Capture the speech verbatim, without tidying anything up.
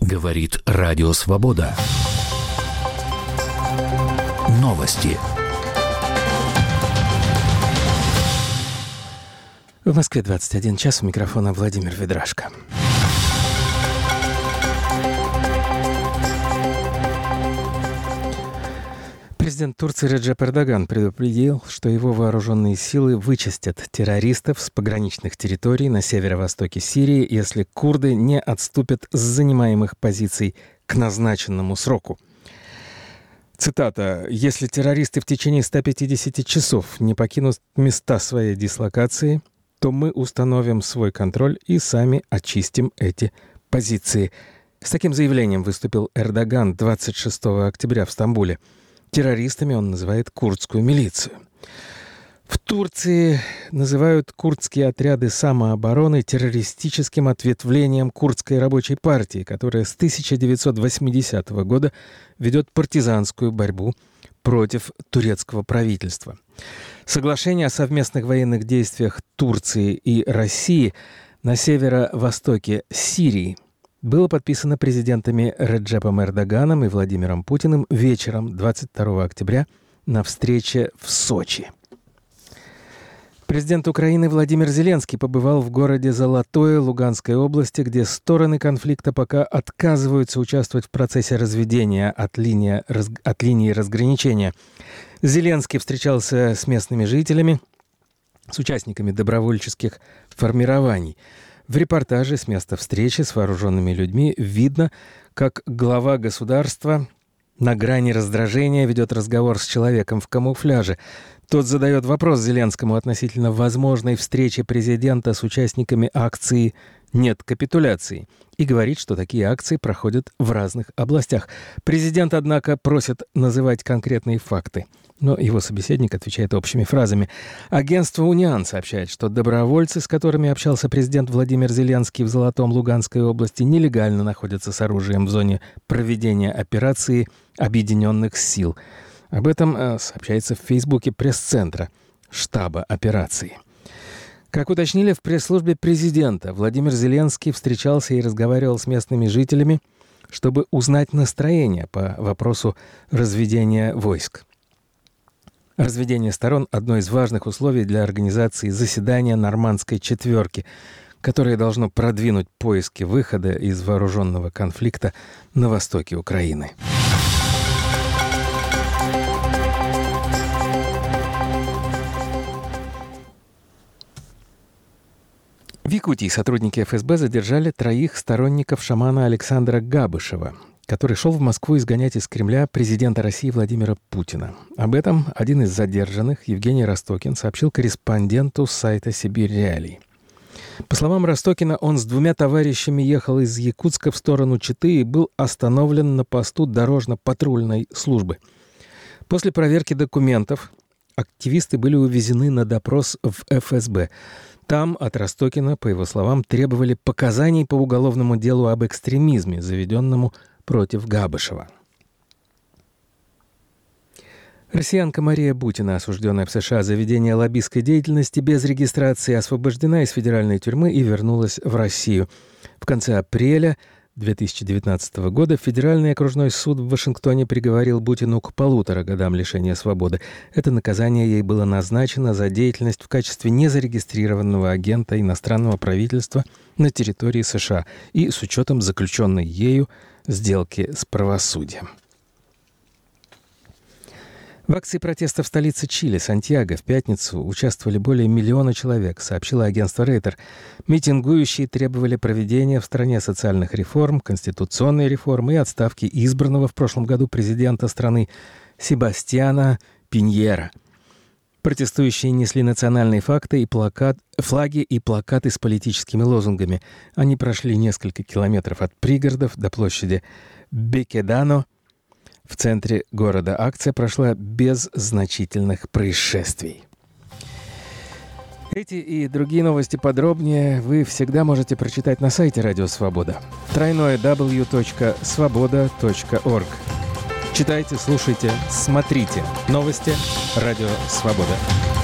Говорит Радио Свобода. Новости. В Москве двадцать один час, у микрофона Владимир Ведрашко. Президент Турции Реджеп Эрдоган предупредил, что его вооруженные силы вычистят террористов с пограничных территорий на северо-востоке Сирии, если курды не отступят с занимаемых позиций к назначенному сроку. Цитата: «Если террористы в течение ста пятидесяти часов не покинут места своей дислокации, то мы установим свой контроль и сами очистим эти позиции». С таким заявлением выступил Эрдоган двадцать шестого октября в Стамбуле. Террористами он называет курдскую милицию. В Турции называют курдские отряды самообороны террористическим ответвлением Курдской рабочей партии, которая с тысяча девятьсот восьмидесятого года ведет партизанскую борьбу против турецкого правительства. Соглашение о совместных военных действиях Турции и России на северо-востоке Сирии было подписано президентами Реджепом Эрдоганом и Владимиром Путиным вечером двадцать второго октября на встрече в Сочи. Президент Украины Владимир Зеленский побывал в городе Золотое Луганской области, где стороны конфликта пока отказываются участвовать в процессе разведения от линии, раз, от линии разграничения. Зеленский встречался с местными жителями, с участниками добровольческих формирований. В репортаже с места встречи с вооруженными людьми видно, как глава государства на грани раздражения ведет разговор с человеком в камуфляже. Тот задает вопрос Зеленскому относительно возможной встречи президента с участниками акции «Нет капитуляции» и говорит, что такие акции проходят в разных областях. Президент, однако, просит называть конкретные факты, но его собеседник отвечает общими фразами. Агентство «Униан» сообщает, что добровольцы, с которыми общался президент Владимир Зеленский в Золотом Луганской области, нелегально находятся с оружием в зоне проведения операции Объединенных сил. Об этом э, сообщается в Фейсбуке пресс-центра штаба операции. Как уточнили в пресс-службе президента, Владимир Зеленский встречался и разговаривал с местными жителями, чтобы узнать настроение по вопросу разведения войск. Разведение сторон – одно из важных условий для организации заседания Нормандской четверки, которое должно продвинуть поиски выхода из вооруженного конфликта на востоке Украины. В Якутии сотрудники эф эс бэ задержали троих сторонников шамана Александра Габышева, который шел в Москву изгонять из Кремля президента России Владимира Путина. Об этом один из задержанных, Евгений Ростокин, сообщил корреспонденту сайта «Сибирь Реалии». По словам Ростокина, он с двумя товарищами ехал из Якутска в сторону Читы и был остановлен на посту дорожно-патрульной службы. После проверки документов активисты были увезены на допрос в эф эс бэ. Там от Ростокина, по его словам, требовали показаний по уголовному делу об экстремизме, заведенному против Габышева. Россиянка Мария Бутина, осужденная в США за ведение лоббистской деятельности без регистрации, освобождена из федеральной тюрьмы и вернулась в Россию. В конце апреля две тысячи девятнадцатого года Федеральный окружной суд в Вашингтоне приговорил Бутину к полутора годам лишения свободы. Это наказание ей было назначено за деятельность в качестве незарегистрированного агента иностранного правительства на территории США и с учетом заключенной ею сделки с правосудием. В акции протеста в столице Чили, Сантьяго, в пятницу участвовали более миллиона человек, сообщило агентство Рейтер. Митингующие требовали проведения в стране социальных реформ, конституционной реформы и отставки избранного в прошлом году президента страны Себастьяна Пиньера. Протестующие несли национальные факты и плакат, флаги и плакаты с политическими лозунгами. Они прошли несколько километров от пригородов до площади Бекедано. В центре города акция прошла без значительных происшествий. Эти и другие новости подробнее вы всегда можете прочитать на сайте Радио Свобода. дабл ю дабл ю дабл ю точка свобода точка орг. Читайте, слушайте, смотрите. Новости Радио Свобода.